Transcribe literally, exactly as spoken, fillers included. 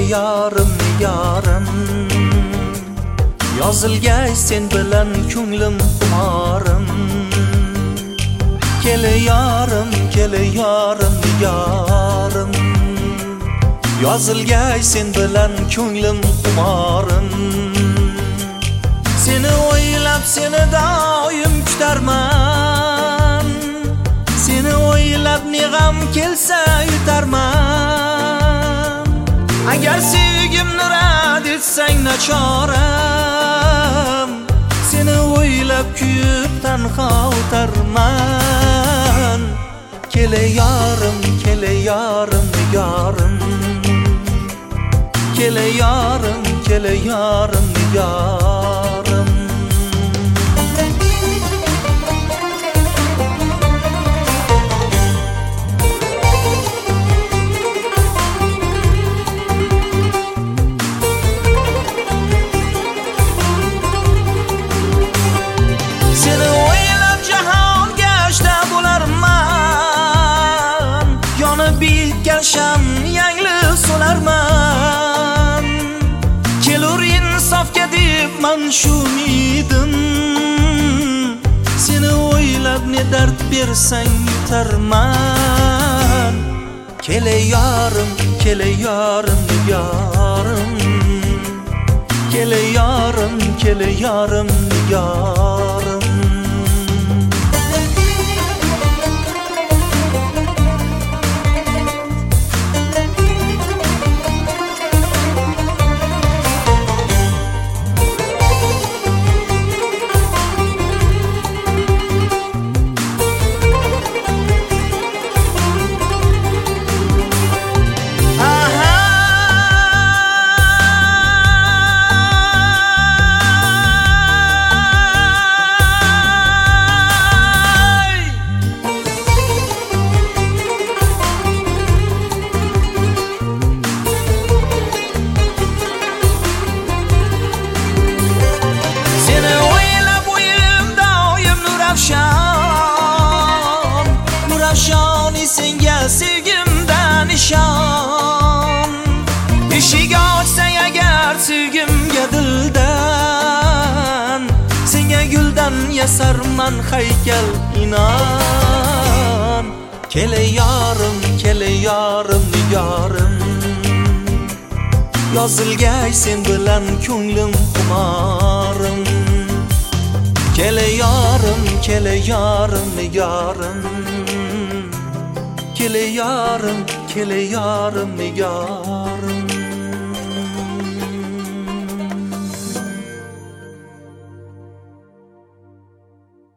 yarim yarim yozilgay sen bilan ko'nglim xumorim kele yarim kele yarim yarim yozilgay sen bilan ko'nglim xumorim seni o'ylab seni doim kutarman seni o'ylab ne g'am kelsa yutarman agar sevgimni rad etsang nachoram seni o'ylab kuyib tanho o'tarman kele yarim kele yarim yarim kele yarim kele yarim yarim seni o'ylab jahon gashta bo'larman yonib bitgan sham yangli solarman kelur insofga deb man shu umidim seni o'ylab ne dard bersang yutarman kele yarim kele yarim yarim kele yarim kele yarim yarim Nurafshoni senga sevgimdan ishon eshik ochsang agar sevgimga dildan senga guldan yasarman haykal inon kele yarim kele yarim yarim yozilgay sen bilan ko'nglim xumorim kele yarim kele yarim yarim kele yarim kele yarim yarim